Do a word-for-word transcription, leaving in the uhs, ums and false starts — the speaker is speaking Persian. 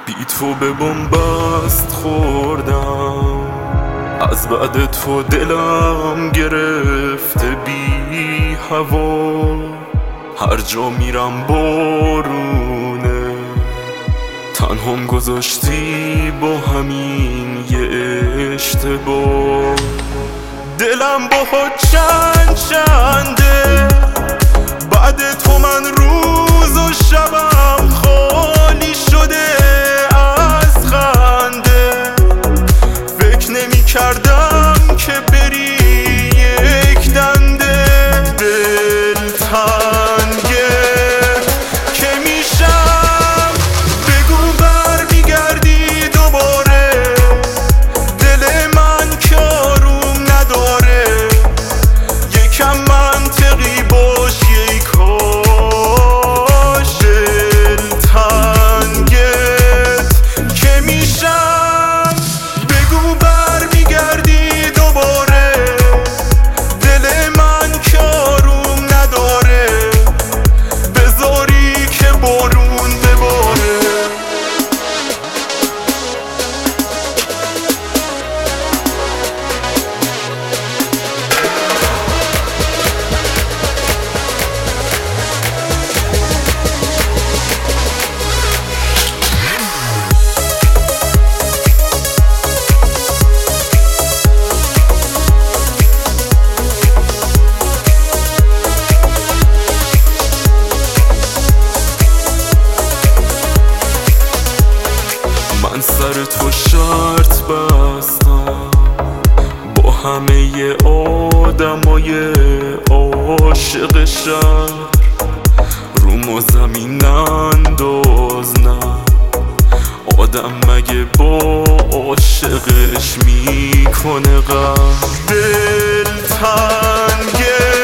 بی تو به بنبست خوردم، از بعد تو دلم گرفته بی هوا. هر جا میرم بارونه، تنهام گذاشتی با همین یه اشتباه. دلم باها چند چنده، بعد تو من روز و شبم خالی شده از خنده. فکر نمی کردم که بری یک دنده. دل تنگه که میشم، بگو بر میگردی دوباره. دل من که آروم نداره، یکم منطقی باش ای کاش. دل تنگت که میشم، بگو بر میگردی دوباره. دل من که آروم نداره، بذاری که بارون بباره. من سر تو شرط بستم با همه آدمای عاشق شهر. روم و زمین انداز نه، آدم مگه با عاشقش میکنه غم. دل تنگه